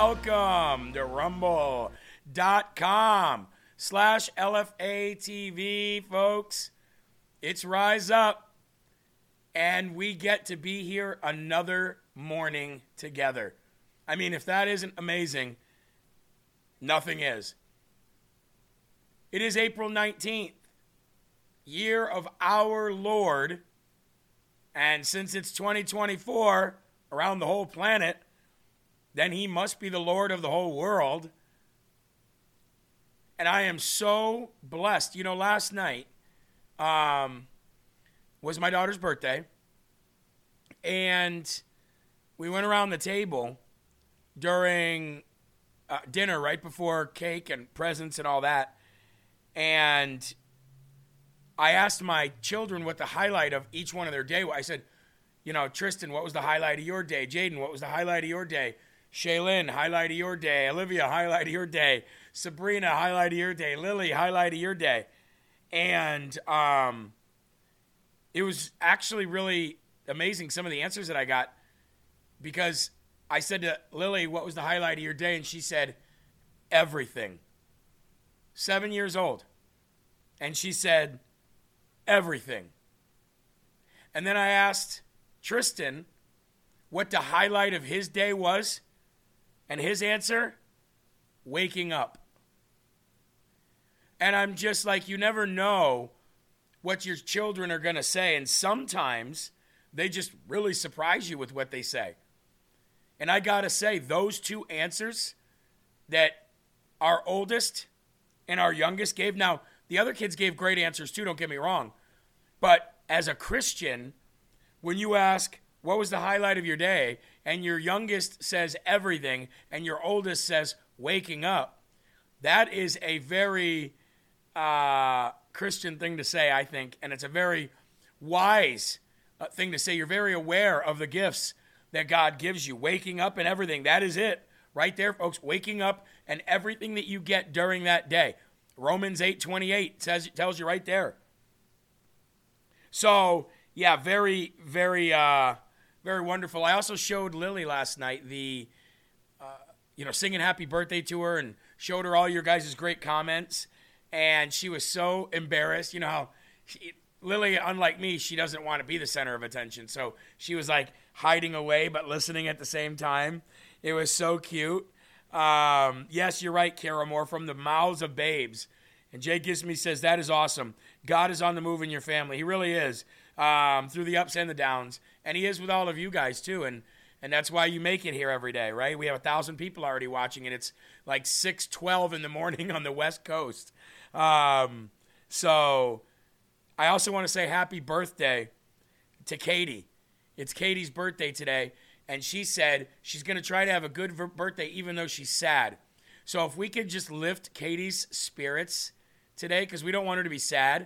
welcome to rumble.com/LFATV, folks. It's Rise Up, and we get to be here another morning together. I mean, if that isn't amazing, nothing is. It is April 19th, year of our Lord, and since it's 2024 around the whole planet, then he must be the Lord of the whole world. And I am so blessed. You know, last night was my daughter's birthday, and we went around the table during dinner right before cake and presents and all that, and I asked my children what the highlight of each one of their day was. I said, you know, Tristan, what was the highlight of your day? Jaden, what was the highlight of your day? Shaylin, highlight of your day. Olivia, highlight of your day. Sabrina, highlight of your day. Lily, highlight of your day. And it was actually really amazing, some of the answers that I got, because I said to Lily, what was the highlight of your day? And she said, everything. 7 years old. And she said, everything. And then I asked Tristan what the highlight of his day was, and his answer, waking up. And I'm just like, you never know what your children are going to say, and sometimes they just really surprise you with what they say. And I got to say, those two answers that our oldest and our youngest gave, now the other kids gave great answers too, don't get me wrong, but as a Christian, when you ask, what was the highlight of your day? And your youngest says everything, and your oldest says waking up. That is a very Christian thing to say, I think, and it's a very wise thing to say. You're very aware of the gifts that God gives you. Waking up and everything, that is it. Right there, folks, waking up and everything that you get during that day. Romans 8:28 tells you right there. So, yeah, very, very, very wonderful. I also showed Lily last night the, singing happy birthday to her, and showed her all your guys' great comments. And she was so embarrassed. You know how Lily, unlike me, she doesn't want to be the center of attention. So she was like hiding away but listening at the same time. It was so cute. Yes, you're right, Kara Moore, from the mouths of babes. And Jay Gisme says, that is awesome. God is on the move in your family. He really is, through the ups and the downs. And he is with all of you guys, too. And that's why you make it here every day, right? We have 1,000 people already watching, and it's like 6:12 in the morning on the West Coast. So I also want to say happy birthday to Katie. It's Katie's birthday today. And she said she's going to try to have a good birthday even though she's sad. So if we could just lift Katie's spirits today, because we don't want her to be sad,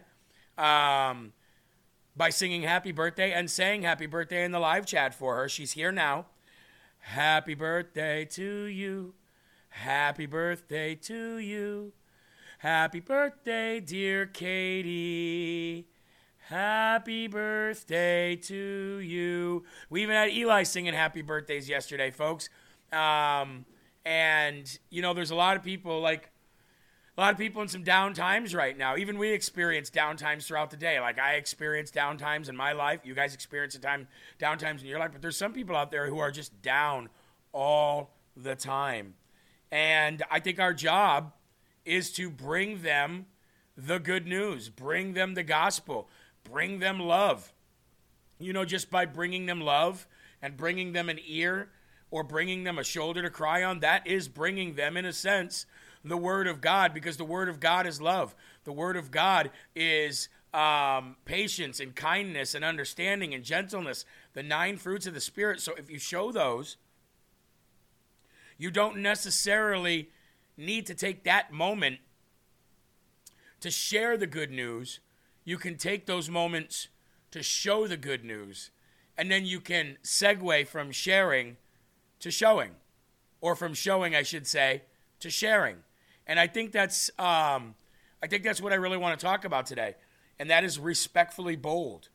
by singing happy birthday and saying happy birthday in the live chat for her. She's here now. Happy birthday to you. Happy birthday to you. Happy birthday, dear Katie. Happy birthday to you. We even had Eli singing happy birthdays yesterday, folks. And, there's a lot of people in some down times right now. Even we experience down times throughout the day. Like I experience down times in my life. You guys experience down times in your life. But there's some people out there who are just down all the time. And I think our job is to bring them the good news, bring them the gospel, bring them love. Just by bringing them love and bringing them an ear or bringing them a shoulder to cry on, that is bringing them, in a sense, the Word of God, because the Word of God is love. The Word of God is patience and kindness and understanding and gentleness, the 9 fruits of the Spirit. So if you show those, you don't necessarily need to take that moment to share the good news. You can take those moments to show the good news, and then you can segue from sharing to showing, or from showing, I should say, to sharing. And I think that's what I really want to talk about today, and that is respectfully bold.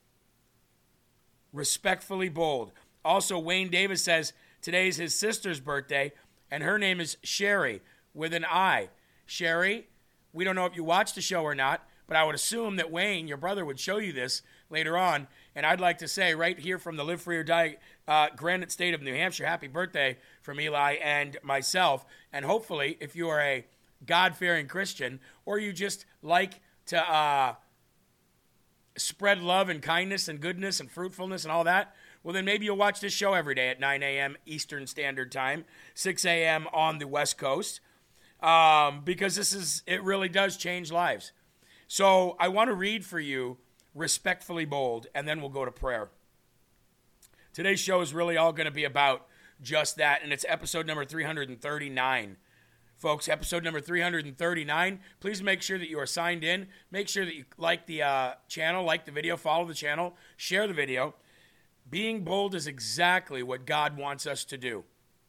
Respectfully bold. Also, Wayne Davis says today's his sister's birthday, and her name is Sherry with an I. Sherry, we don't know if you watched the show or not, but I would assume that Wayne, your brother, would show you this later on. And I'd like to say right here from the Live Free or Die Granite State of New Hampshire, happy birthday from Eli and myself. And hopefully, if you are a God-fearing Christian or you just like to spread love and kindness and goodness and fruitfulness and all that, well, then maybe you'll watch this show every day at 9 a.m. Eastern Standard Time, 6 a.m. on the West Coast, because it really does change lives. So I want to read for you Respectfully Bold, and then we'll go to prayer. Today's show is really all going to be about just that, and it's episode number 339. Folks, episode number 339. Please make sure that you are signed in. Make sure that you like the channel, like the video, follow the channel, share the video. Being bold is exactly what God wants us to do.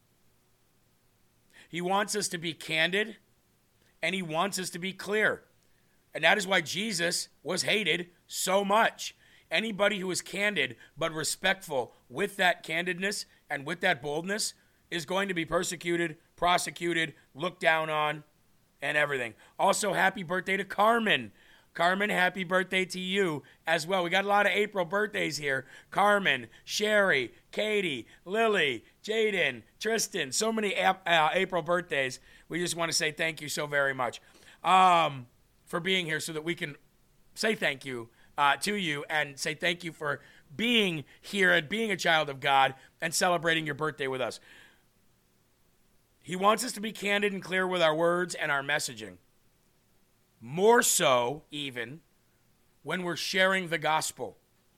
He wants us to be candid, and he wants us to be clear. And that is why Jesus was hated so much. Anybody who is candid but respectful with that candidness and with that boldness is going to be persecuted, prosecuted, looked down on, and everything. Also, happy birthday to Carmen. Carmen, happy birthday to you as well. We got a lot of April birthdays here. Carmen, Sherry, Katie, Lily, Jaden, Tristan. So many April birthdays. We just want to say thank you so very much for being here so that we can say thank you to you and say thank you for being here and being a child of God and celebrating your birthday with us. He wants us to be candid and clear with our words and our messaging. More so, even, when we're sharing the gospel.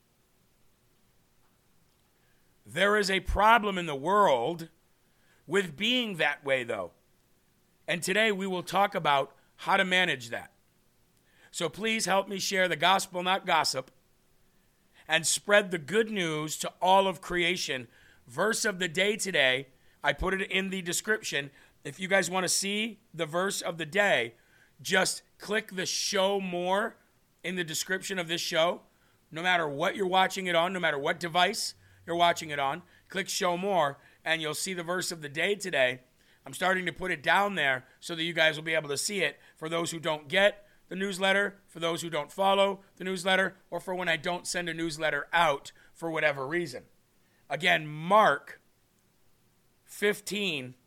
There is a problem in the world with being that way, though. And today we will talk about how to manage that. So please help me share the gospel, not gossip, and spread the good news to all of creation. Verse of the day today, I put it in the description. If you guys want to see the verse of the day, just click the show more in the description of this show. No matter what you're watching it on, no matter what device you're watching it on, click show more and you'll see the verse of the day today. I'm starting to put it down there so that you guys will be able to see it for those who don't get the newsletter, for those who don't follow the newsletter, or for when I don't send a newsletter out for whatever reason. Again, Mark 16,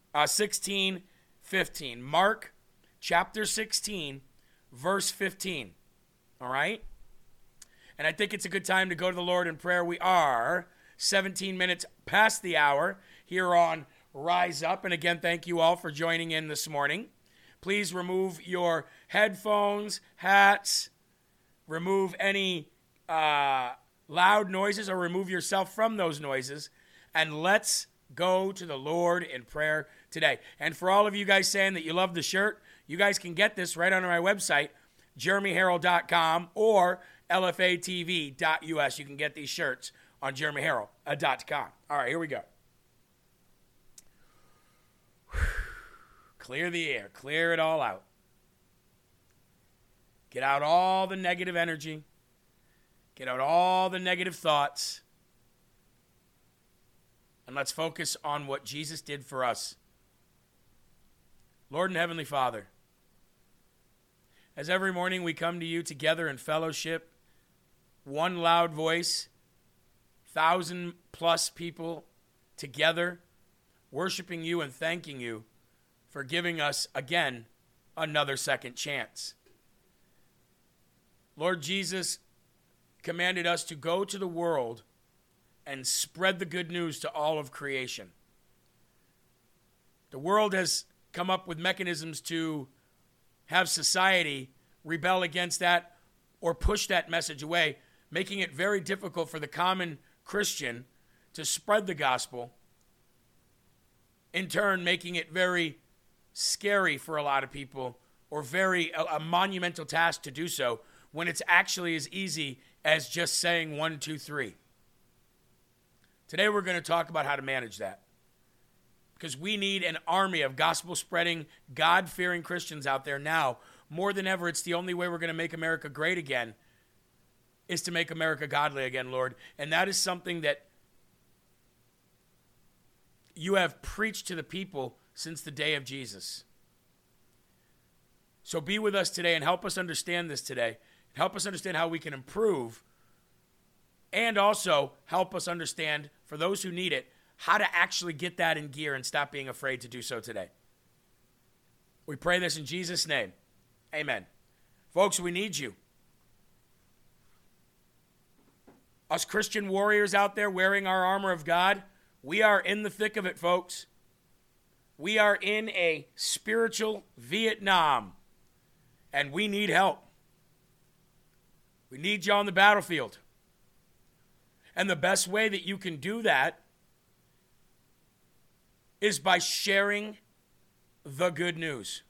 15. Mark chapter 16, verse 15. All right? And I think it's a good time to go to the Lord in prayer. We are 17 minutes past the hour here on Rise Up. And again, thank you all for joining in this morning. Please remove your headphones, hats, remove any loud noises, or remove yourself from those noises. And let's go to the Lord in prayer today. And for all of you guys saying that you love the shirt, you guys can get this right on my website, jeremyherrell.com or lfatv.us. You can get these shirts on jeremyherrell.com. All right, here we go. Clear the air. Clear it all out. Get out all the negative energy. Get out all the negative thoughts. And let's focus on what Jesus did for us. Lord and Heavenly Father, as every morning we come to you together in fellowship, one loud voice, 1,000+ people together, worshiping you and thanking you for giving us, again, another second chance. Lord Jesus commanded us to go to the world and spread the good news to all of creation. The world has come up with mechanisms to have society rebel against that or push that message away, making it very difficult for the common Christian to spread the gospel, in turn making it very scary for a lot of people, or a monumental task to do so, when it's actually as easy as just saying 1, 2, 3. Today we're going to talk about how to manage that, because we need an army of gospel-spreading, God-fearing Christians out there now. More than ever, it's the only way we're going to make America great again, is to make America godly again, Lord. And that is something that you have preached to the people since the day of Jesus. So be with us today and help us understand this today. Help us understand how we can improve, and also help us understand, for those who need it, how to actually get that in gear and stop being afraid to do so today. We pray this in Jesus' name. Amen. Folks, we need you. Us Christian warriors out there wearing our armor of God, we are in the thick of it, folks. We are in a spiritual Vietnam, and we need help. We need you on the battlefield. And the best way that you can do that is by sharing the good news.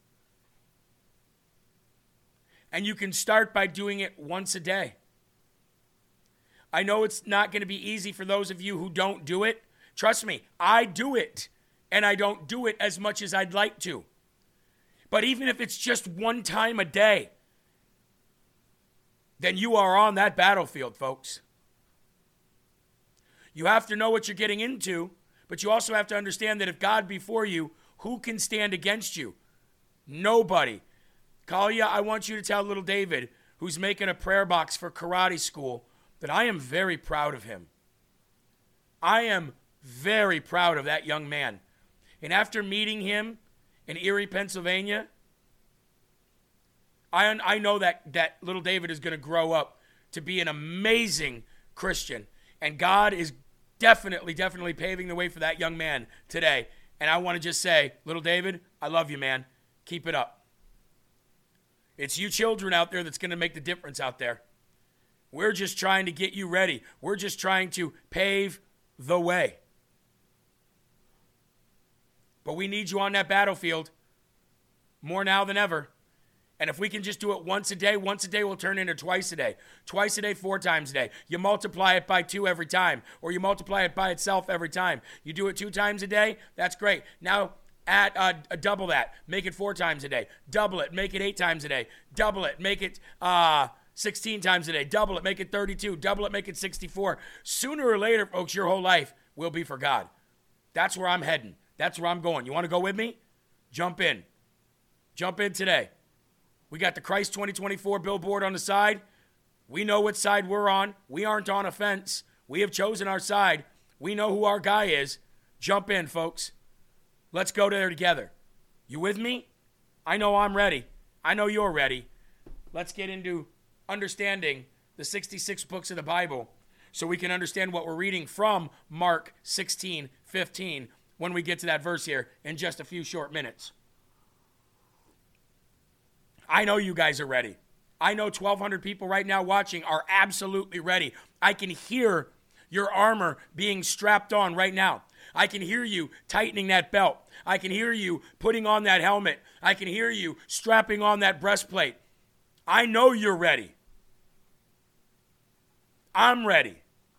And you can start by doing it once a day. I know it's not going to be easy for those of you who don't do it. Trust me, I do it, and I don't do it as much as I'd like to. But even if it's just one time a day, then you are on that battlefield, folks. You have to know what you're getting into, but you also have to understand that if God be for you, who can stand against you? Nobody. Kalia, I want you to tell little David, who's making a prayer box for karate school, that I am very proud of him. I am very proud of that young man. And after meeting him in Erie, Pennsylvania, I know that little David is going to grow up to be an amazing Christian. And God is definitely paving the way for that young man today. And I want to just say, little David, I love you, man. Keep it up. It's you children out there that's going to make the difference out there. We're just trying to get you ready. We're just trying to pave the way. But we need you on that battlefield more now than ever. And if we can just do it once a day will turn into twice a day. Twice a day, 4 times a day. You multiply it by 2 every time, or you multiply it by itself every time. You do it 2 times a day, that's great. Now add double that. Make it 4 times a day. Double it, make it 8 times a day. Double it, make it 16 times a day. Double it, make it 32. Double it, make it 64. Sooner or later, folks, your whole life will be for God. That's where I'm heading. That's where I'm going. You want to go with me? Jump in. Jump in today. We got the Christ 2024 billboard on the side. We know what side we're on. We aren't on a fence. We have chosen our side. We know who our guy is. Jump in, folks. Let's go there together. You with me? I know I'm ready. I know you're ready. Let's get into understanding the 66 books of the Bible so we can understand what we're reading from Mark 16:15 when we get to that verse here in just a few short minutes. I know you guys are ready. I know 1,200 people right now watching are absolutely ready. I can hear your armor being strapped on right now. I can hear you tightening that belt. I can hear you putting on that helmet. I can hear you strapping on that breastplate. I know you're ready. I'm ready.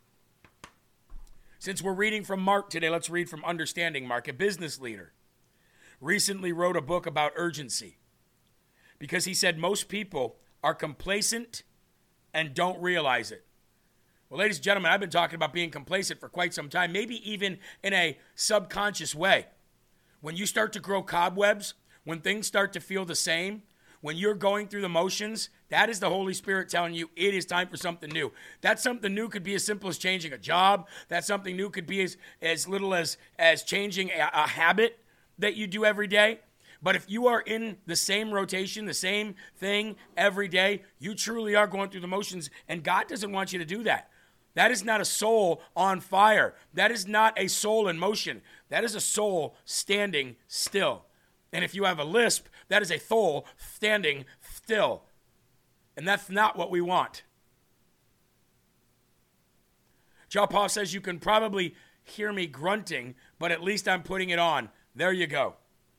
Since we're reading from Mark today, let's read from Understanding Mark. A business leader recently wrote a book about urgency, because he said most people are complacent and don't realize it. Well, ladies and gentlemen, I've been talking about being complacent for quite some time, maybe even in a subconscious way. When you start to grow cobwebs, when things start to feel the same, when you're going through the motions, that is the Holy Spirit telling you it is time for something new. That something new could be as simple as changing a job. That something new could be as little as changing a habit that you do every day. But if you are in the same rotation, the same thing every day, you truly are going through the motions, and God doesn't want you to do that. That is not a soul on fire. That is not a soul in motion. That is a soul standing still. And if you have a lisp, that is a soul standing still. And that's not what we want. John Paul says you can probably hear me grunting, but at least I'm putting it on. There you go.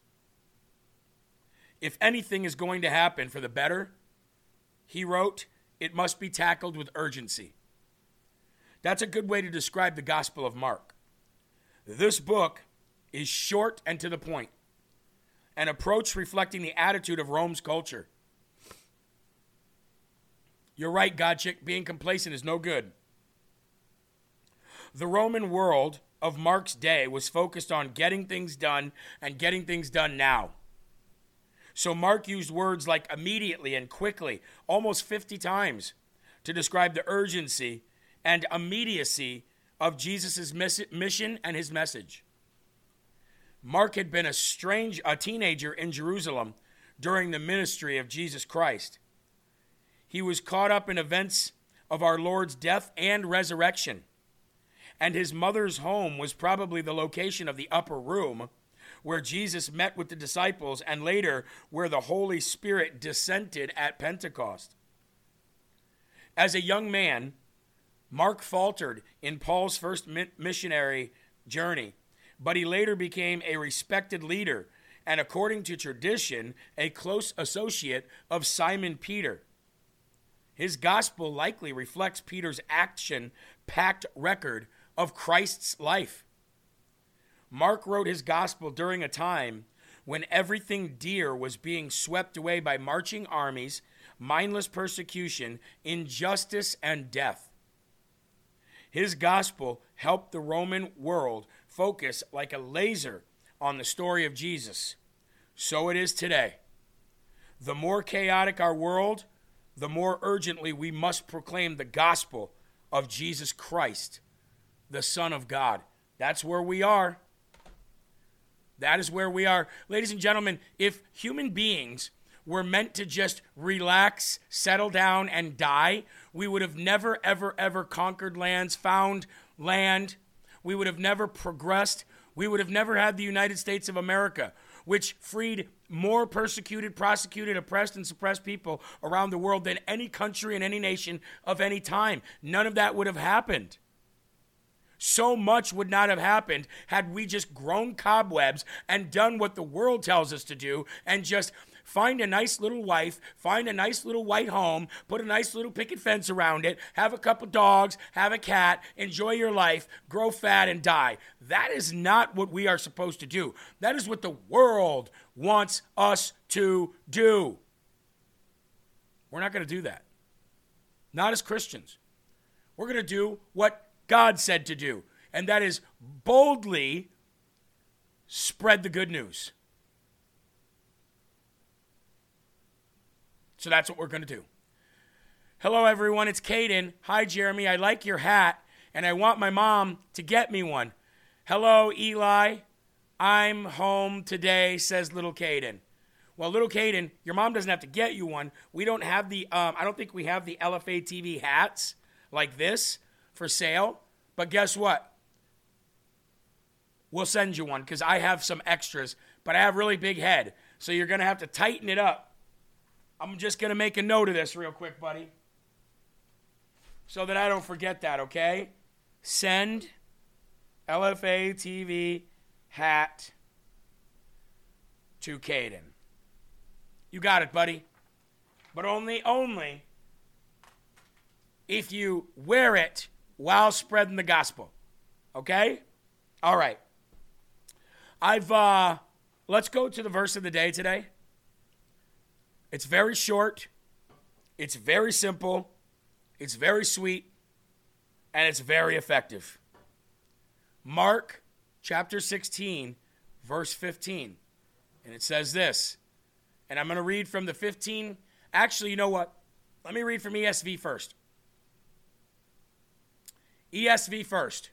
If anything is going to happen for the better, he wrote, it must be tackled with urgency. That's a good way to describe the Gospel of Mark. This book is short and to the point, an approach reflecting the attitude of Rome's culture. You're right, Godchick, being complacent is no good. The Roman world of Mark's day was focused on getting things done and getting things done now. So Mark used words like immediately and quickly almost 50 times to describe the urgency and immediacy of Jesus' mission and his message. Mark had been a teenager in Jerusalem during the ministry of Jesus Christ. He was caught up in events of our Lord's death and resurrection, and his mother's home was probably the location of the upper room where Jesus met with the disciples and later where the Holy Spirit descended at Pentecost. As a young man, Mark faltered in Paul's first missionary journey, but he later became a respected leader and, according to tradition, a close associate of Simon Peter. His gospel likely reflects Peter's action-packed record of Christ's life. Mark wrote his gospel during a time when everything dear was being swept away by marching armies, mindless persecution, injustice, and death. His gospel helped the Roman world focus like a laser on the story of Jesus. So it is today. The more chaotic our world, the more urgently we must proclaim the gospel of Jesus Christ, the Son of God. That's where we are. That is where we are. Ladies and gentlemen, if human beings were meant to just relax, settle down, and die, we would have never, ever, ever conquered lands, found land. We would have never progressed. We would have never had the United States of America, which freed more persecuted, prosecuted, oppressed, and suppressed people around the world than any country and any nation of any time. None of that would have happened. So much would not have happened had we just grown cobwebs and done what the world tells us to do and just find a nice little wife, find a nice little white home, put a nice little picket fence around it, have a couple dogs, have a cat, enjoy your life, grow fat, and die. That is not what we are supposed to do. That is what the world wants us to do. We're not going to do that. Not as Christians. We're going to do what God said to do, and that is boldly spread the good news. So that's what we're going to do. Hello, everyone. It's Caden. Hi, Jeremy. I like your hat, and I want my mom to get me one. Hello, Eli. I'm home today, says little Caden. Well, little Caden, your mom doesn't have to get you one. We don't have the, I don't think we have the LFA TV hats like this for sale. But guess what? We'll send you one because I have some extras, but I have really big head. So you're going to have to tighten it up. I'm just going to make a note of this real quick, buddy, so that I don't forget that, okay? Send LFA TV hat to Caden. You got it, buddy. But only if you wear it while spreading the gospel. Okay? All right. Let's go to the verse of the day today. It's very short. It's very simple. It's very sweet. And it's very effective. Mark chapter 16, verse 15. And it says this. And I'm going to read from the 15. Actually, you know what? Let me read from ESV first. ESV first.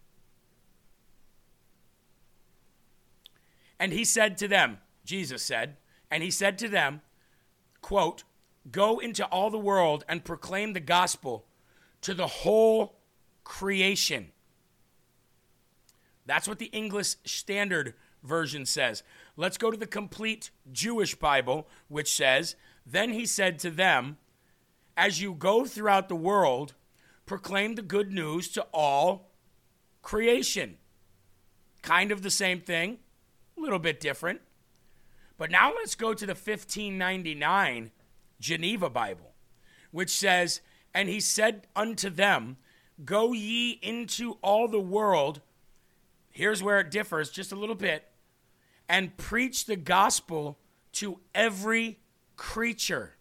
And he said to them, Jesus said, and he said to them, quote, "Go into all the world and proclaim the gospel to the whole creation." That's what the English Standard Version says. Let's go to the complete Jewish Bible, which says, "Then he said to them, as you go throughout the world, proclaim the good news to all creation." Kind of the same thing, a little bit different. But now let's go to the 1599 Geneva Bible, which says, "And he said unto them, go ye into all the world," here's where it differs just a little bit, "and preach the gospel to every creature."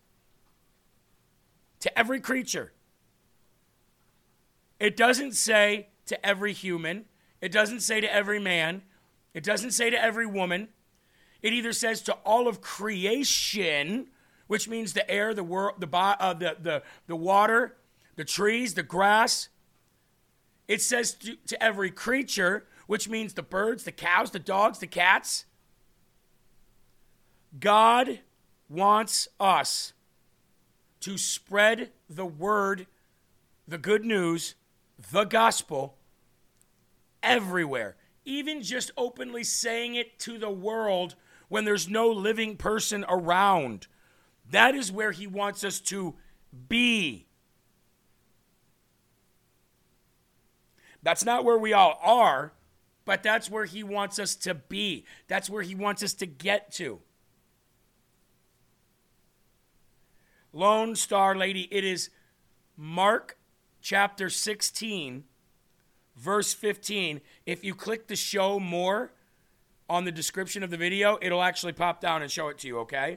To every creature. It doesn't say to every human. It doesn't say to every man. It doesn't say to every woman. It either says to all of creation, which means the air, the world, the water, the trees, the grass. It says to every creature, which means the birds, the cows, the dogs, the cats. God wants us to spread the word, the good news, the gospel everywhere. Even just openly saying it to the world when there's no living person around. That is where he wants us to be. That's not where we all are, but that's where he wants us to be. That's where he wants us to get to. Lone Star Lady, it is Mark chapter 16, verse 15. If you click the show more on the description of the video, it'll actually pop down and show it to you, okay?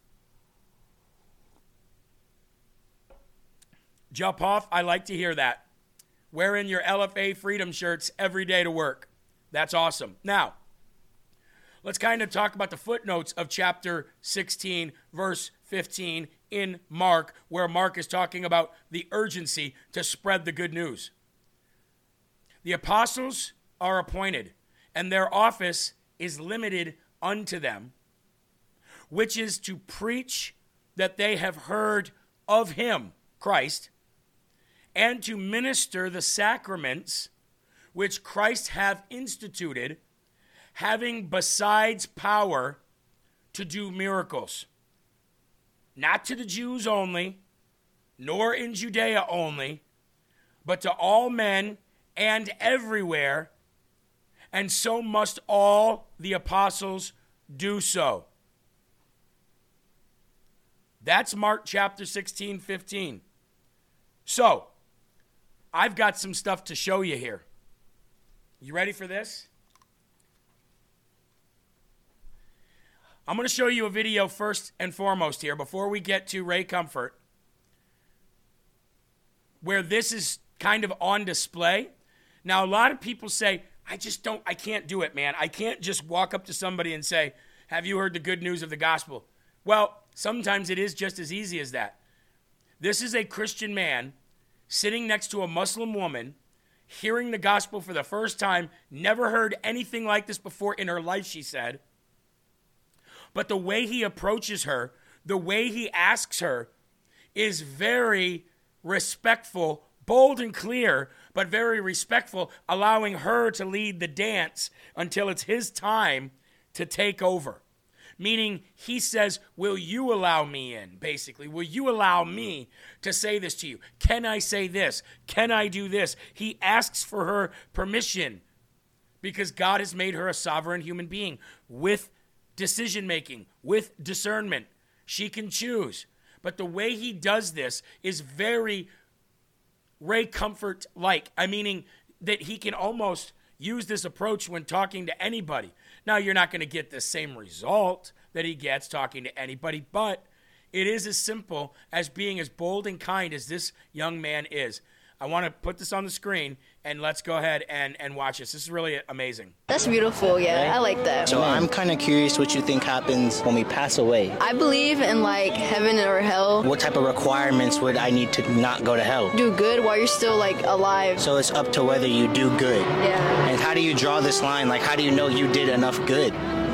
Jump off, I like to hear that. Wearing your LFA Freedom shirts every day to work. That's awesome. Now, let's kind of talk about the footnotes of chapter 16, verse 15 in Mark, where Mark is talking about the urgency to spread the good news. The apostles are appointed, and their office is limited unto them, which is to preach that they have heard of him, Christ, and to minister the sacraments which Christ hath instituted, having besides power to do miracles. Not to the Jews only, nor in Judea only, but to all men and everywhere, and so must all the apostles do so. That's Mark chapter 16, 15. So, I've got some stuff to show you here. You ready for this? I'm going to show you a video first and foremost here before we get to Ray Comfort, where this is kind of on display. Now, a lot of people say, I can't do it, man. I can't just walk up to somebody and say, have you heard the good news of the gospel? Well, sometimes it is just as easy as that. This is a Christian man sitting next to a Muslim woman, hearing the gospel for the first time, never heard anything like this before in her life, she said. But the way he approaches her, the way he asks her, is very respectful, bold and clear, but very respectful, allowing her to lead the dance until it's his time to take over. Meaning, he says, will you allow me in, basically? Will you allow me to say this to you? Can I say this? Can I do this? He asks for her permission because God has made her a sovereign human being with decision-making, with discernment. She can choose. But the way he does this is very Ray Comfort-like. Meaning that he can almost use this approach when talking to anybody. Now, you're not going to get the same result that he gets talking to anybody, but it is as simple as being as bold and kind as this young man is. I want to put this on the screen, and let's go ahead and watch this. This is really amazing. That's beautiful, yeah. I like that. So I'm kind of curious what you think happens when we pass away. I believe in, heaven or hell. What type of requirements would I need to not go to hell? Do good while you're still, alive. So it's up to whether you do good. Yeah. And how do you draw this line? How do you know you did enough good?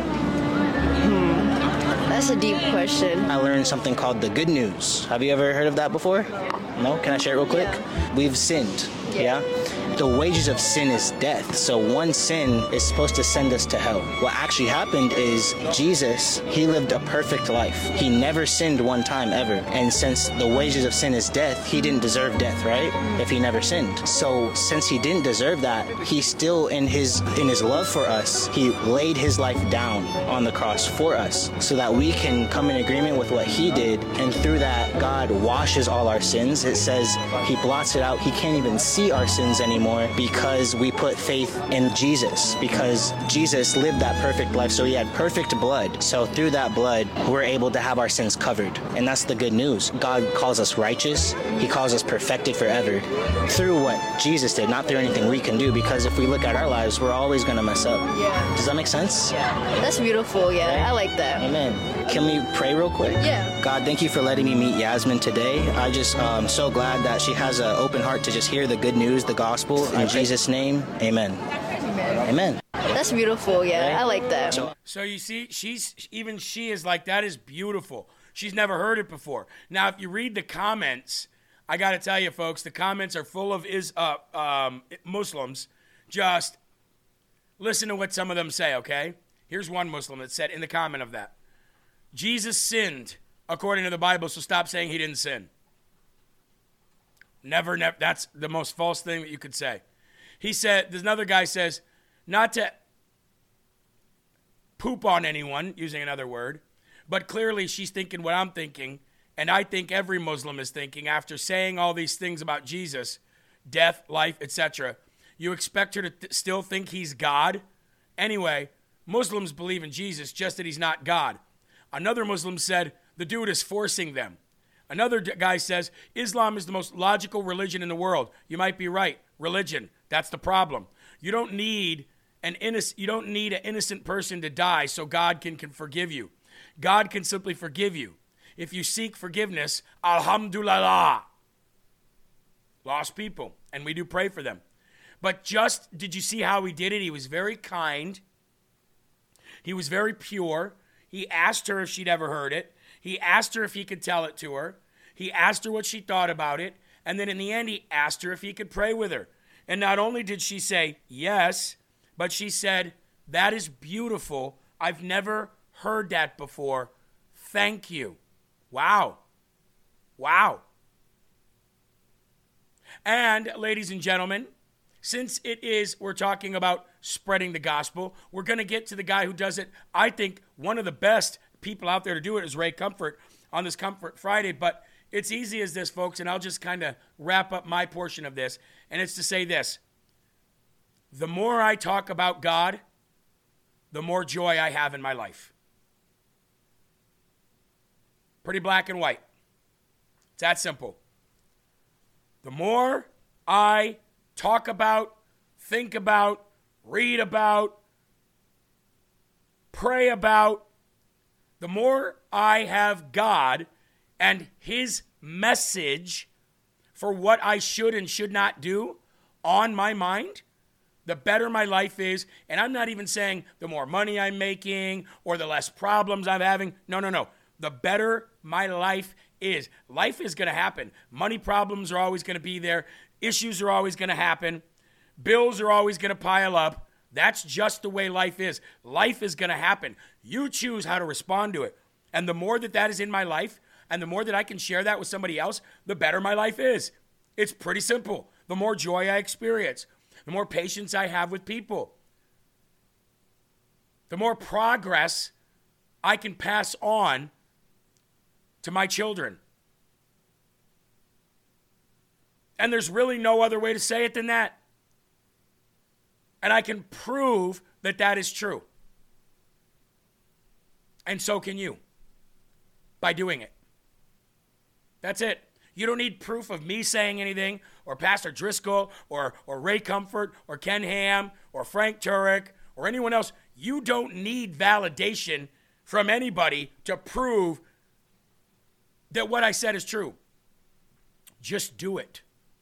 That's a deep question. I learned something called the good news. Have you ever heard of that before? No? Can I share it real quick? Yeah. We've sinned. Yeah? The wages of sin is death. So one sin is supposed to send us to hell. What actually happened is Jesus, he lived a perfect life. He never sinned one time ever. And since the wages of sin is death, he didn't deserve death, right? If he never sinned. So since he didn't deserve that, he still in his love for us, he laid his life down on the cross for us so that we can come in agreement with what he did. And through that, God washes all our sins. It says he blots it out. He can't even see see our sins anymore because we put faith in Jesus, because Jesus lived that perfect life. So he had perfect blood. So through that blood, we're able to have our sins covered. And that's the good news. God calls us righteous. He calls us perfected forever through what Jesus did, not through anything we can do, because if we look at our lives, we're always going to mess up. Yeah. Does that make sense? Yeah. That's beautiful. Yeah. I like that. Amen. Can we pray real quick? Yeah. God, thank you for letting me meet Yasmin today. I just so glad that she has an open heart to just hear the good news, the gospel. In Jesus' name, amen. Amen. That's beautiful. Yeah. I like that. So you see, she is like, that is beautiful. She's never heard it before. Now, if you read the comments, I got to tell you, folks, the comments are full of Muslims. Just listen to what some of them say, okay? Here's one Muslim that said in the comment of that, Jesus sinned according to the Bible, so stop saying he didn't sin. Never. That's the most false thing that you could say. He said, there's another guy says, not to poop on anyone, using another word, but clearly she's thinking what I'm thinking, and I think every Muslim is thinking after saying all these things about Jesus, death, life, etc. You expect her to still think he's God? Anyway, Muslims believe in Jesus, just that he's not God. Another Muslim said, the dude is forcing them. Another guy says, Islam is the most logical religion in the world. You might be right. Religion, that's the problem. You don't need an innocent person to die so God can forgive you. God can simply forgive you. If you seek forgiveness, alhamdulillah. Lost people, and we do pray for them. But did you see how he did it? He was very kind. He was very pure. He asked her if she'd ever heard it. He asked her if he could tell it to her. He asked her what she thought about it. And then in the end, he asked her if he could pray with her. And not only did she say yes, but she said, that is beautiful. I've never heard that before. Thank you. Wow. Wow. And ladies and gentlemen, since we're talking about spreading the gospel, we're going to get to the guy who does it. I think one of the best people out there to do it is Ray Comfort on this Comfort Friday. But it's easy as this, folks, and I'll just kind of wrap up my portion of this. And it's to say this. The more I talk about God, the more joy I have in my life. Pretty black and white. It's that simple. The more I talk about, think about, read about, pray about, the more I have God and his message for what I should and should not do on my mind, the better my life is. And I'm not even saying the more money I'm making or the less problems I'm having. No. The better my life is. Life is going to happen. Money problems are always going to be there. Issues are always going to happen. Bills are always going to pile up. That's just the way life is. Life is going to happen. You choose how to respond to it. And the more that is in my life, and the more that I can share that with somebody else, the better my life is. It's pretty simple. The more joy I experience, the more patience I have with people, the more progress I can pass on to my children. And there's really no other way to say it than that. And I can prove that that is true. And so can you by doing it. That's it. You don't need proof of me saying anything, or Pastor Driscoll, or Ray Comfort, or Ken Ham, or Frank Turek, or anyone else. You don't need validation from anybody to prove that what I said is true. Just do it.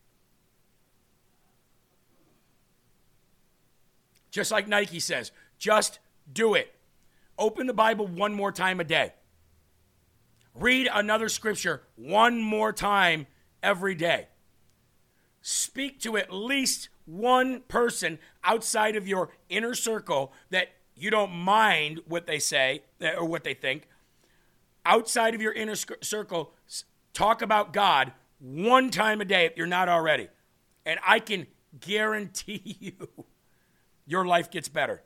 Just like Nike says, just do it. Open the Bible one more time a day. Read another scripture one more time every day. Speak to at least one person outside of your inner circle that you don't mind what they say or what they think. Outside of your inner circle, talk about God one time a day if you're not already. And I can guarantee you your life gets better.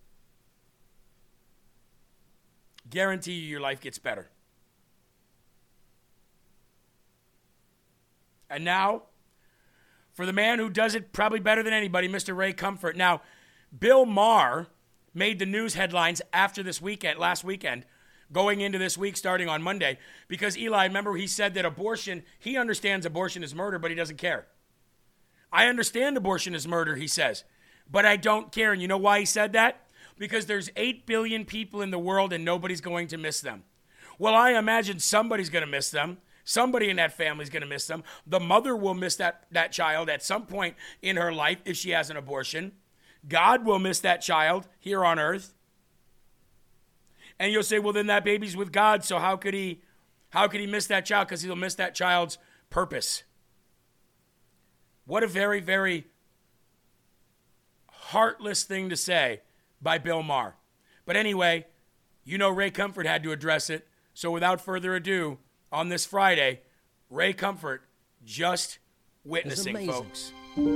Guarantee you your life gets better. And now, for the man who does it probably better than anybody, Mr. Ray Comfort. Now, Bill Maher made the news headlines after last weekend, going into this week, starting on Monday, because Eli, remember, he said that he understands abortion is murder, but he doesn't care. I understand abortion is murder, he says, but I don't care. And you know why he said that? Because there's 8 billion people in the world and nobody's going to miss them. Well, I imagine somebody's going to miss them. Somebody in that family is going to miss them. The mother will miss that child at some point in her life if she has an abortion. God will miss that child here on earth. And you'll say, well, then that baby's with God, so how could he miss that child? Because he'll miss that child's purpose. What a very, very heartless thing to say by Bill Maher. But anyway, you know Ray Comfort had to address it. So without further ado, on this Friday, Ray Comfort just witnessing, folks.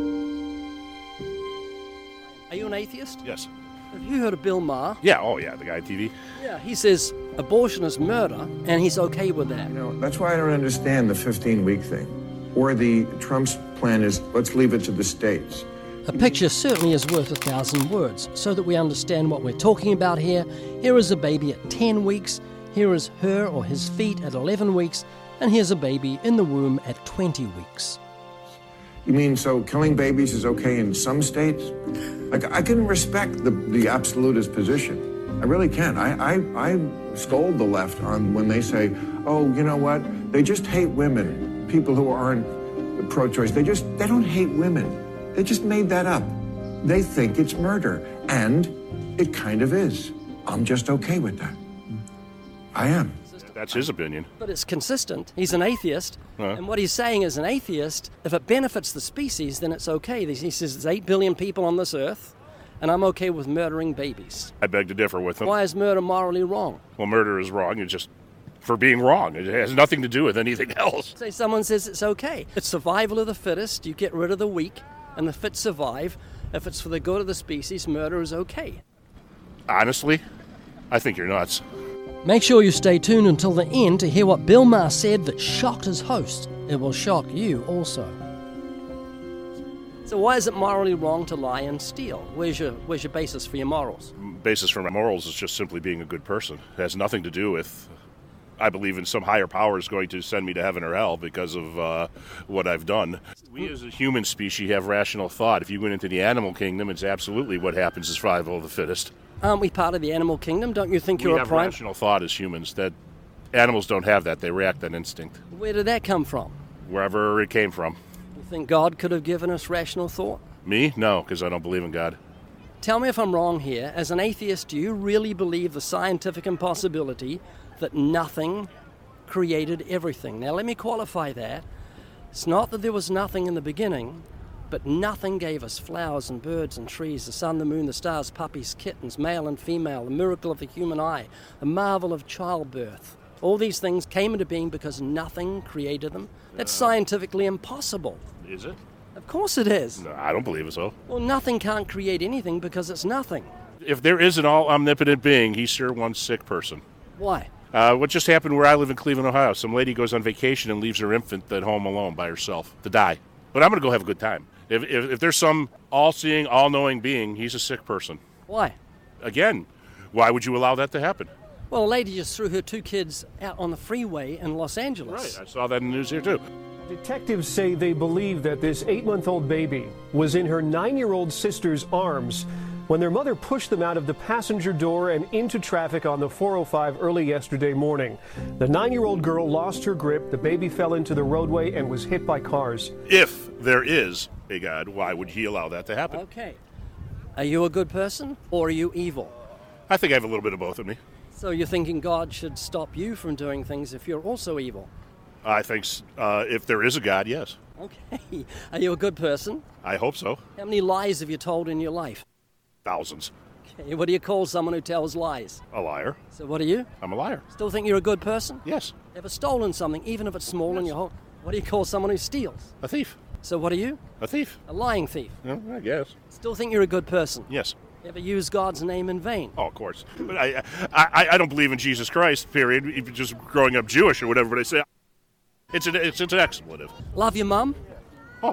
Are you an atheist? Yes. Have you heard of Bill Maher? Yeah, oh yeah, the guy on TV. Yeah, he says abortion is murder, and he's okay with that. You know, that's why I don't understand the 15-week thing. Or the Trump's plan is, let's leave it to the states. A picture certainly is worth 1,000 words. So that we understand what we're talking about here, here is a baby at 10 weeks, here is her or his feet at 11 weeks, and here's a baby in the womb at 20 weeks. You mean so killing babies is okay in some states? Like, I can respect the absolutist position. I really can. I scold the left on when they say, oh, you know what? They just hate women. People who aren't pro-choice, they don't hate women. They just made that up. They think it's murder. And it kind of is. I'm just okay with that. I am. That's his opinion. But it's consistent. He's an atheist. And what he's saying is an atheist, if it benefits the species, then it's okay. He says there's 8 billion people on this earth, and I'm okay with murdering babies. I beg to differ with him. Why is murder morally wrong? Well, murder is wrong. It's just for being wrong. It has nothing to do with anything else. Say someone says it's okay. It's survival of the fittest. You get rid of the weak, and the fit survive. If it's for the good of the species, murder is okay. Honestly, I think you're nuts. Make sure you stay tuned until the end to hear what Bill Maher said that shocked his host. It will shock you also. So why is it morally wrong to lie and steal? Where's your basis for your morals? Basis for my morals is just simply being a good person. It has nothing to do with, I believe in some higher power is going to send me to heaven or hell because of what I've done. We as a human species have rational thought. If you went into the animal kingdom, it's absolutely what happens is survival of the fittest. Aren't we part of the animal kingdom? Don't you think you're a We have prime? rational thought as humans. That animals don't have that. They react on instinct. Where did that come from? Wherever it came from. You think God could have given us rational thought? Me? No, because I don't believe in God. Tell me if I'm wrong here. As an atheist, do you really believe the scientific impossibility that nothing created everything? Now, let me qualify that. It's not that there was nothing in the beginning, but nothing gave us flowers and birds and trees, the sun, the moon, the stars, puppies, kittens, male and female, the miracle of the human eye, the marvel of childbirth. All these things came into being because nothing created them. That's scientifically impossible. Is it? Of course it is. No, I don't believe it so. Well, nothing can't create anything because it's nothing. If there is an all-omnipotent being, he's sure one sick person. Why? What just happened where I live in Cleveland, Ohio? Some lady goes on vacation and leaves her infant at home alone by herself to die. But I'm going to go have a good time. If there's some all-seeing, all-knowing being, he's a sick person. Why? Again, why would you allow that to happen? Well, a lady just threw her 2 kids out on the freeway in Los Angeles. Right, I saw that in the news here too. Detectives say they believe that this 8-month-old baby was in her 9-year-old sister's arms when their mother pushed them out of the passenger door and into traffic on the 405 early yesterday morning. The 9-year-old girl lost her grip, the baby fell into the roadway and was hit by cars. If there is a God, why would he allow that to happen? Okay. Are you a good person or are you evil? I think I have a little bit of both in me. So you're thinking God should stop you from doing things if you're also evil? I think if there is a God, yes. Okay. Are you a good person? I hope so. How many lies have you told in your life? Thousands. Okay. What do you call someone who tells lies? A liar. So what are you? I'm a liar. Still think you're a good person? Yes. Ever stolen something, even if it's small in your home? What do you call someone who steals? A thief. So what are you? A thief. A lying thief. Yeah, I guess. Still think you're a good person? Yes. Ever use God's name in vain? Oh, of course. But I don't believe in Jesus Christ, period. Even just growing up Jewish or whatever, but I say it's an expletive. Love your mum? Oh, yeah.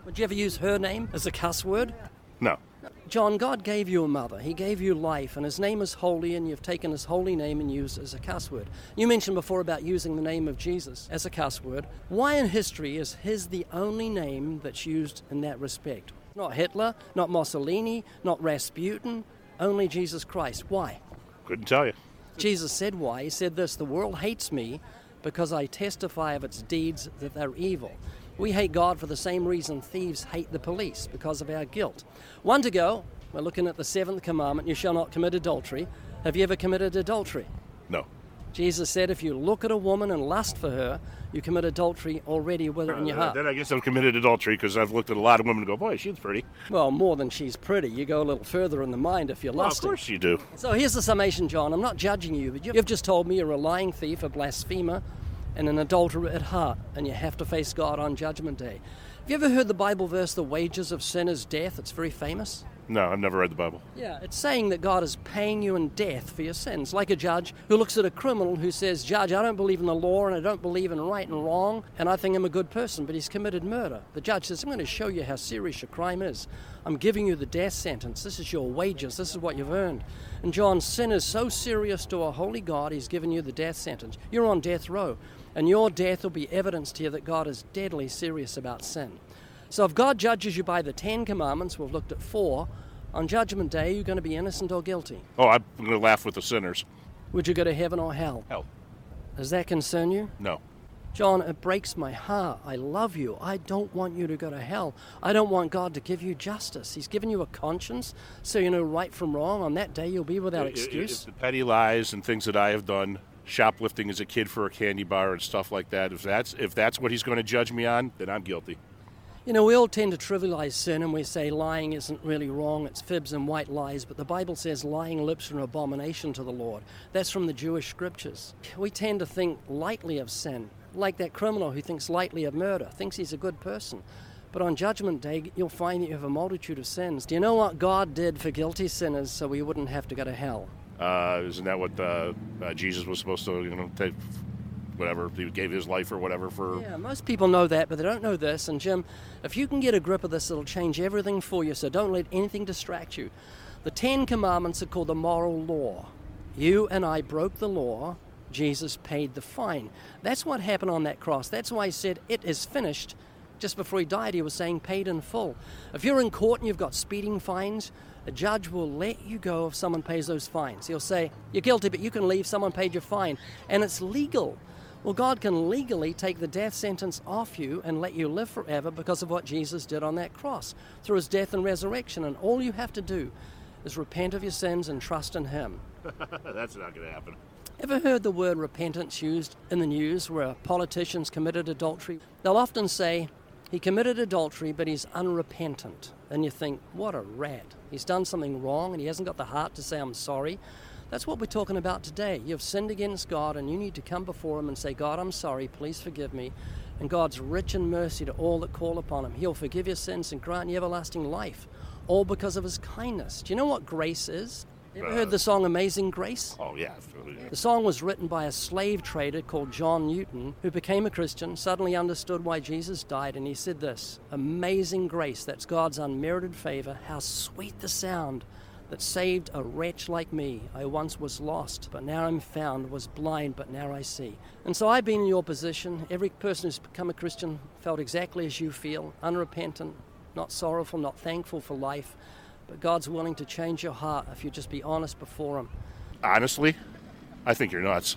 Would you ever use her name as a cuss word? No. John, God gave you a mother. He gave you life, and his name is holy, and you've taken his holy name and used it as a cuss word. You mentioned before about using the name of Jesus as a cuss word. Why in history is his the only name that's used in that respect? Not Hitler, not Mussolini, not Rasputin, only Jesus Christ. Why? Couldn't tell you. Jesus said why. He said this, the world hates me because I testify of its deeds that they're evil. We hate God for the same reason thieves hate the police, because of our guilt. One to go, we're looking at the 7th commandment, you shall not commit adultery. Have you ever committed adultery? No. Jesus said if you look at a woman and lust for her, you commit adultery already with her in your heart. Then I guess I've committed adultery because I've looked at a lot of women and go, boy, she's pretty. Well, more than she's pretty. You go a little further in the mind if you're lusting. Of course you do. So here's the summation, John. I'm not judging you, but you've just told me you're a lying thief, a blasphemer, and an adulterer at heart, and you have to face God on Judgment Day. Have you ever heard the Bible verse, the wages of sin is death? It's very famous. No, I've never read the Bible. Yeah, it's saying that God is paying you in death for your sins. Like a judge who looks at a criminal who says, Judge, I don't believe in the law and I don't believe in right and wrong, and I think I'm a good person, but he's committed murder. The judge says, I'm going to show you how serious your crime is. I'm giving you the death sentence. This is your wages. This is what you've earned. And John, sin is so serious to a holy God, he's given you the death sentence. You're on death row, and your death will be evidence to you that God is deadly serious about sin. So if God judges you by the 10 commandments, we've looked at 4, on Judgment Day, you're going to be innocent or guilty. Oh, I'm going to laugh with the sinners. Would you go to heaven or hell? Hell. Does that concern you? No. John, it breaks my heart. I love you. I don't want you to go to hell. I don't want God to give you justice. He's given you a conscience so you know right from wrong. On that day, you'll be without excuse. If the petty lies and things that I have done, shoplifting as a kid for a candy bar and stuff like that, if that's what he's going to judge me on, then I'm guilty. You know, we all tend to trivialize sin and we say lying isn't really wrong, it's fibs and white lies, but the Bible says lying lips are an abomination to the Lord. That's from the Jewish scriptures. We tend to think lightly of sin, like that criminal who thinks lightly of murder, thinks he's a good person. But on Judgment Day, you'll find that you have a multitude of sins. Do you know what God did for guilty sinners so we wouldn't have to go to hell? Isn't that what Jesus was supposed to, take? Whatever, he gave his life or whatever for... Yeah, most people know that, but they don't know this. And Jim, if you can get a grip of this, it'll change everything for you, so don't let anything distract you. The 10 commandments are called the moral law. You and I broke the law. Jesus paid the fine. That's what happened on that cross. That's why he said, it is finished. Just before he died, he was saying paid in full. If you're in court and you've got speeding fines, a judge will let you go if someone pays those fines. He'll say, you're guilty, but you can leave. Someone paid your fine. And it's legal. Well, God can legally take the death sentence off you and let you live forever because of what Jesus did on that cross through his death and resurrection. And all you have to do is repent of your sins and trust in him. That's not going to happen. Ever heard the word repentance used in the news where politicians committed adultery? They'll often say, he committed adultery, but he's unrepentant. And you think, what a rat. He's done something wrong and he hasn't got the heart to say, I'm sorry. That's what we're talking about today. You've sinned against God and you need to come before him and say, God, I'm sorry, please forgive me. And God's rich in mercy to all that call upon him. He'll forgive your sins and grant you everlasting life, all because of his kindness. Do you know what grace is? You ever heard the song Amazing Grace? Oh, yeah. The song was written by a slave trader called John Newton, who became a Christian, suddenly understood why Jesus died, and he said this, amazing grace, that's God's unmerited favor, how sweet the sound that saved a wretch like me. I once was lost, but now I'm found, was blind, but now I see. And so I've been in your position. Every person who's become a Christian felt exactly as you feel, unrepentant, not sorrowful, not thankful for life. But God's willing to change your heart if you just be honest before him. Honestly, I think you're nuts.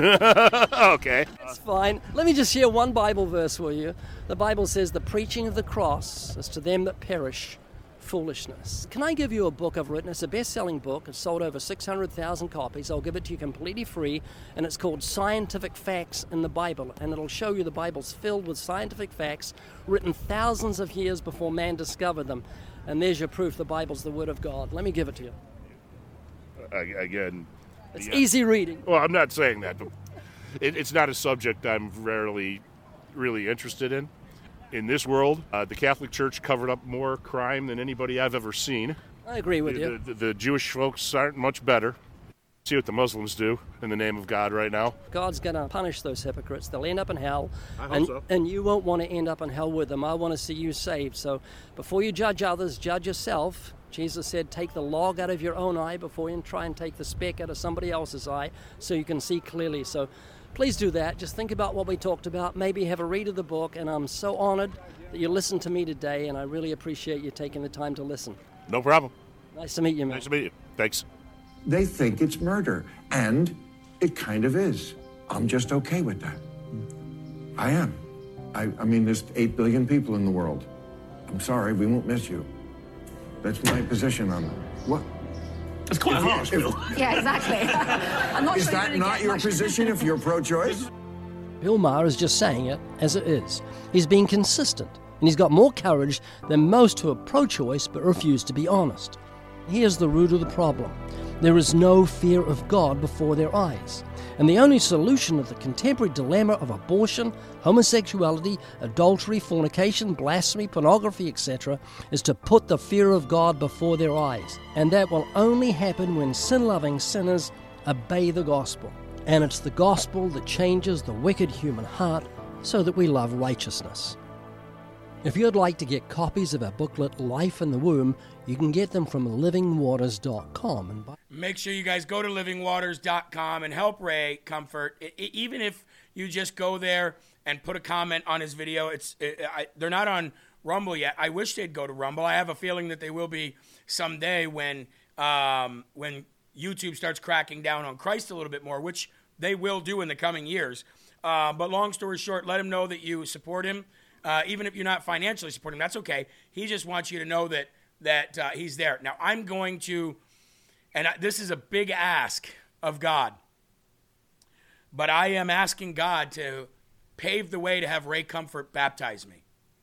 Okay. That's fine. Let me just share one Bible verse for you. The Bible says, the preaching of the cross is to them that perish foolishness. Can I give you a book I've written? It's a best-selling book. It's sold over 600,000 copies. I'll give it to you completely free, and it's called Scientific Facts in the Bible, and it'll show you the Bible's filled with scientific facts written thousands of years before man discovered them, and there's your proof the Bible's the Word of God. Let me give it to you. Again... It's easy reading. Well, I'm not saying that, but it's not a subject I'm rarely really interested in. In this world, the Catholic Church covered up more crime than anybody I've ever seen. I agree with you. The Jewish folks aren't much better. See what the Muslims do in the name of God right now. God's going to punish those hypocrites. They'll end up in hell. I hope so. And you won't want to end up in hell with them. I want to see you saved. So before you judge others, judge yourself. Jesus said, take the log out of your own eye before you try and take the speck out of somebody else's eye so you can see clearly. So please do that. Just think about what we talked about. Maybe have a read of the book. And I'm so honored that you listened to me today, and I really appreciate you taking the time to listen. No problem. Nice to meet you, man. Nice to meet you. Thanks. They think it's murder, and it kind of is. I'm just okay with that. I am. I mean, there's 8 billion people in the world. I'm sorry, we won't miss you. That's my position on it. What? That's quite harsh, Bill. Yeah, exactly. I'm not Is sure that you're gonna not get your much- position if you're pro-choice? Bill Maher is just saying it as it is. He's being consistent, and he's got more courage than most who are pro-choice but refuse to be honest. Here's the root of the problem. There is no fear of God before their eyes. And the only solution to the contemporary dilemma of abortion, homosexuality, adultery, fornication, blasphemy, pornography, etc., is to put the fear of God before their eyes. And that will only happen when sin-loving sinners obey the gospel. And it's the gospel that changes the wicked human heart so that we love righteousness. If you'd like to get copies of our booklet, Life in the Womb, you can get them from livingwaters.com. And Make sure you guys go to livingwaters.com and help Ray Comfort. Even if you just go there and put a comment on his video, they're not on Rumble yet. I wish they'd go to Rumble. I have a feeling that they will be someday when YouTube starts cracking down on Christ a little bit more, which they will do in the coming years. But long story short, let him know that you support him. Even if you're not financially supporting him, that's okay. He just wants you to know that he's there. Now, I'm going to, and this is a big ask of God, but I am asking God to pave the way to have Ray Comfort baptize me.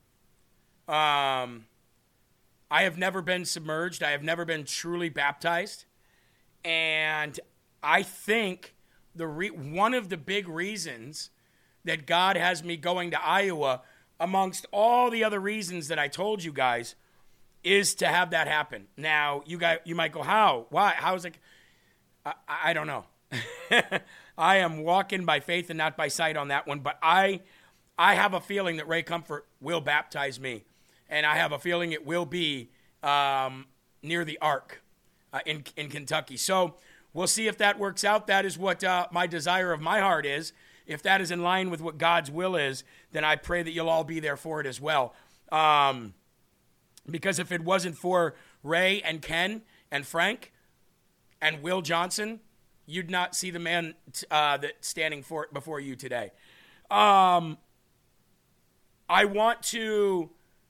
I have never been submerged. I have never been truly baptized. And I think one of the big reasons that God has me going to Iowa, amongst all the other reasons that I told you guys, is to have that happen. Now, you might go, how? Why? How is it? I don't know. I am walking by faith and not by sight on that one, but I have a feeling that Ray Comfort will baptize me, and I have a feeling it will be near the Ark in Kentucky. So we'll see if that works out. That is what my desire of my heart is. If that is in line with what God's will is, then I pray that you'll all be there for it as well. Because if it wasn't for Ray and Ken and Frank and Will Johnson, you'd not see the man that's standing before you today. I want to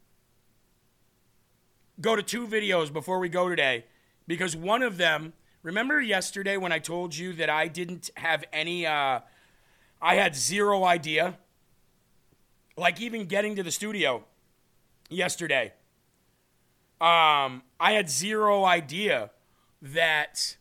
go to 2 videos before we go today, because one of them, remember yesterday when I told you that I didn't have any... I had zero idea, like even getting to the studio yesterday. I had zero idea that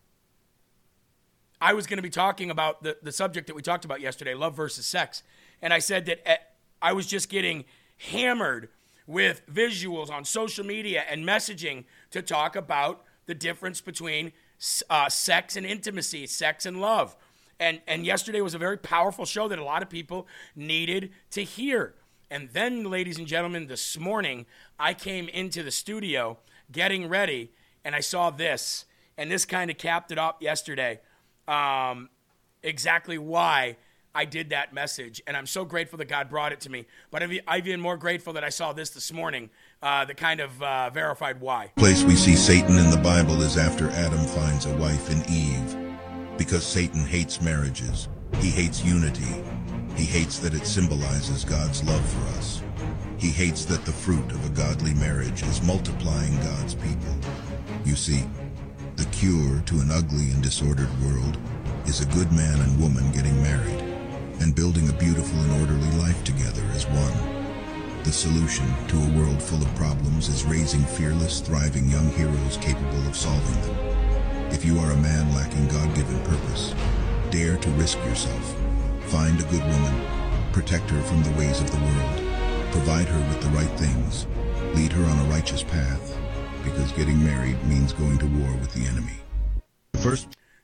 I was going to be talking about the subject that we talked about yesterday, love versus sex. And I said that I was just getting hammered with visuals on social media and messaging to talk about the difference between sex and intimacy, sex and love. And yesterday was a very powerful show that a lot of people needed to hear. And then, ladies and gentlemen, this morning, I came into the studio getting ready, and I saw this. And this kind of capped it up yesterday, exactly why I did that message. And I'm so grateful that God brought it to me. But I'm even more grateful that I saw this morning that kind of verified why. The place we see Satan in the Bible is after Adam finds a wife in Eve. Because Satan hates marriages. He hates unity. He hates that it symbolizes God's love for us. He hates that the fruit of a godly marriage is multiplying God's people. You see, the cure to an ugly and disordered world is a good man and woman getting married and building a beautiful and orderly life together as one. The solution to a world full of problems is raising fearless, thriving young heroes capable of solving them. If you are a man lacking God-given purpose, dare to risk yourself. Find a good woman, protect her from the ways of the world, provide her with the right things, lead her on a righteous path, because getting married means going to war with the enemy. First.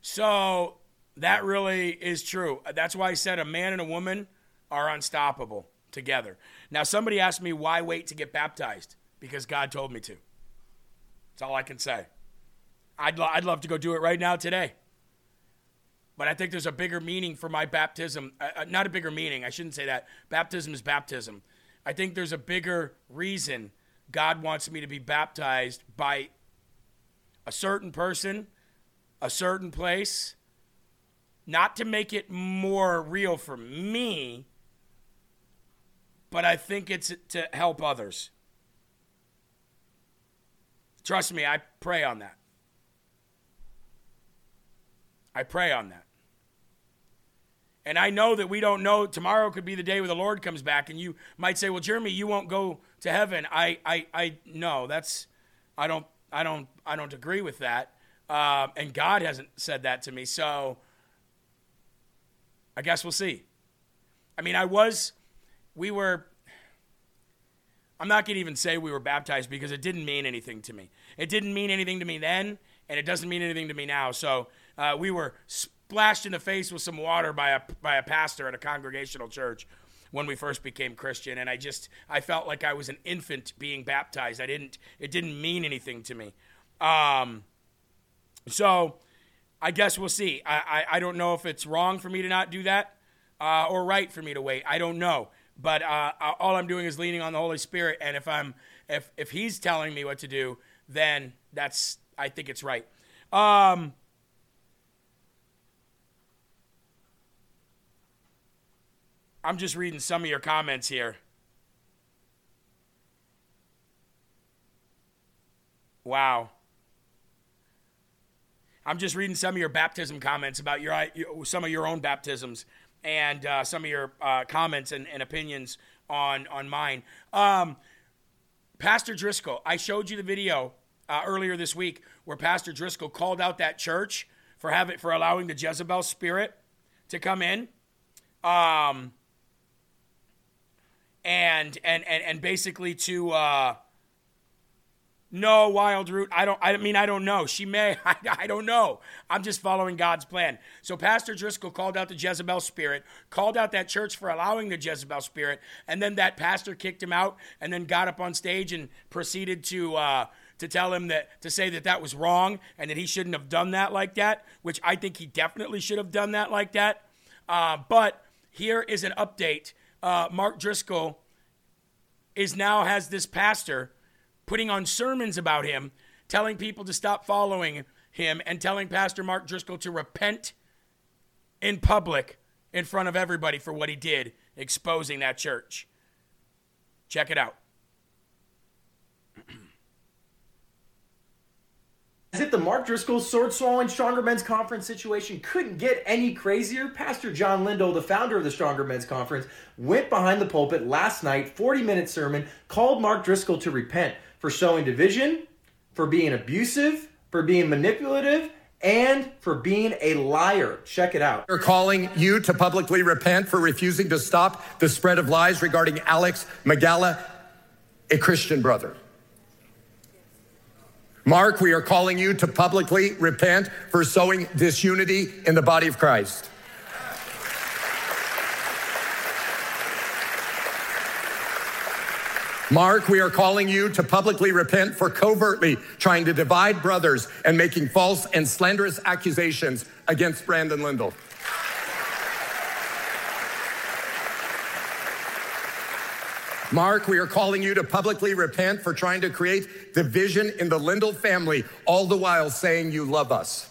So that really is true. That's why I said a man and a woman are unstoppable together. Now, somebody asked me why wait to get baptized? Because God told me to. That's all I can say. I'd love to go do it right now today. But I think there's a bigger meaning for my baptism. Not a bigger meaning. I shouldn't say that. Baptism is baptism. I think there's a bigger reason God wants me to be baptized by a certain person, a certain place, not to make it more real for me, but I think it's to help others. Trust me, I pray on that. I pray on that. And I know that we don't know. Tomorrow could be the day where the Lord comes back, and you might say, "Well, Jeremy, you won't go to heaven." I no, that's I don't agree with that. And God hasn't said that to me, so I guess we'll see. I mean, I'm not going to even say we were baptized because it didn't mean anything to me. It didn't mean anything to me then, and it doesn't mean anything to me now. So we were splashed in the face with some water by a pastor at a congregational church when we first became Christian, and I felt like I was an infant being baptized. It didn't mean anything to me. So I guess we'll see. I don't know if it's wrong for me to not do that or right for me to wait. I don't know. But all I'm doing is leaning on the Holy Spirit, and if He's telling me what to do, then I think it's right. I'm just reading some of your comments here. Wow. I'm just reading some of your baptism comments about some of your own baptisms and some of your comments and opinions on mine. Pastor Driscoll, I showed you the video earlier this week where Pastor Driscoll called out that church for allowing the Jezebel spirit to come in. And basically to no, Wild Root. I don't know. She may. I don't know. I'm just following God's plan. So Pastor Driscoll called out the Jezebel spirit, called out that church for allowing the Jezebel spirit, and then that pastor kicked him out, and then got up on stage and proceeded to tell him to say that was wrong and that he shouldn't have done that like that, which I think he definitely should have done that like that. But here is an update. Mark Driscoll has this pastor putting on sermons about him, telling people to stop following him, and telling Pastor Mark Driscoll to repent in public in front of everybody for what he did, exposing that church. Check it out. As if the Mark Driscoll sword-swallowing Stronger Men's Conference situation couldn't get any crazier, Pastor John Lindahl, the founder of the Stronger Men's Conference, went behind the pulpit last night, 40-minute sermon, called Mark Driscoll to repent for sowing division, for being abusive, for being manipulative, and for being a liar. Check it out. We're calling you to publicly repent for refusing to stop the spread of lies regarding Alex Magala, a Christian brother. Mark, we are calling you to publicly repent for sowing disunity in the body of Christ. Mark, we are calling you to publicly repent for covertly trying to divide brothers and making false and slanderous accusations against Brandon Lindahl. Mark, we are calling you to publicly repent for trying to create division in the Lindahl family, all the while saying you love us.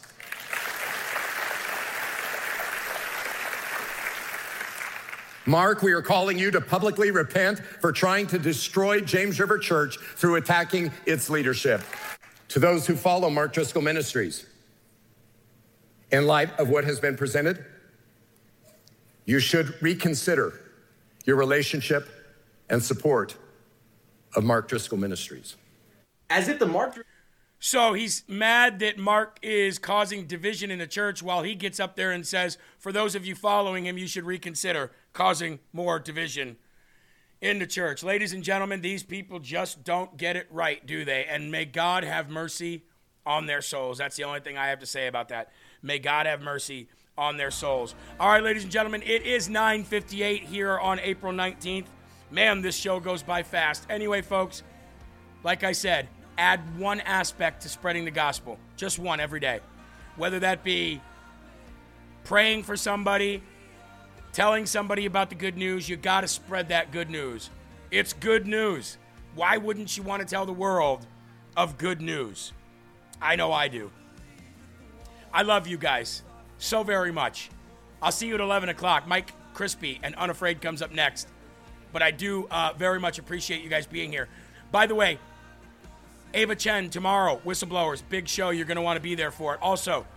Mark, we are calling you to publicly repent for trying to destroy James River Church through attacking its leadership. To those who follow Mark Driscoll Ministries, in light of what has been presented, you should reconsider your relationship and support of Mark Driscoll Ministries. As if the So he's mad that Mark is causing division in the church while he gets up there and says, for those of you following him, you should reconsider causing more division in the church. Ladies and gentlemen, these people just don't get it right, do they? And may God have mercy on their souls. That's the only thing I have to say about that. May God have mercy on their souls. All right, ladies and gentlemen, it is 9:58 here on April 19th. Man, this show goes by fast. Anyway, folks, like I said, add one aspect to spreading the gospel. Just one every day. Whether that be praying for somebody, telling somebody about the good news, you got to spread that good news. It's good news. Why wouldn't you want to tell the world of good news? I know I do. I love you guys so very much. I'll see you at 11 o'clock. Mike Crispy and Unafraid comes up next. But I do very much appreciate you guys being here. By the way, Ava Chen tomorrow, Whistleblowers, big show. You're going to want to be there for it. Also,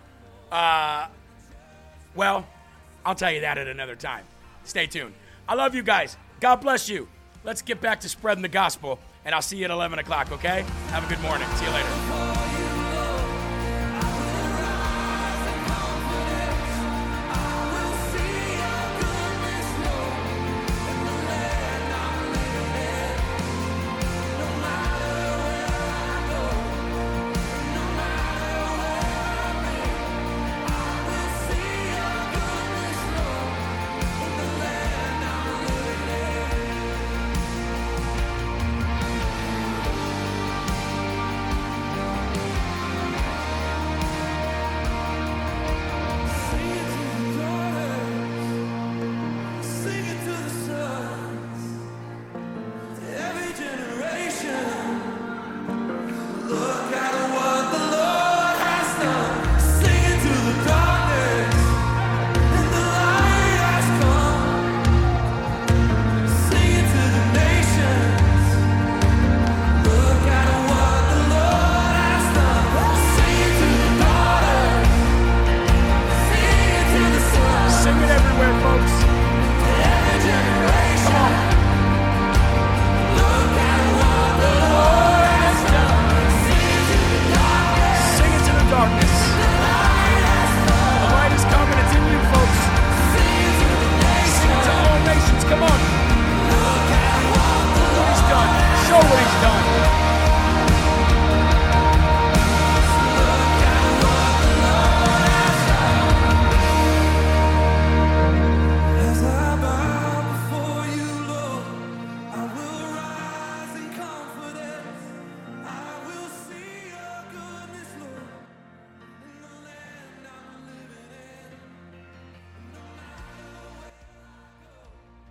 well, I'll tell you that at another time. Stay tuned. I love you guys. God bless you. Let's get back to spreading the gospel, and I'll see you at 11 o'clock, okay? Have a good morning. See you later.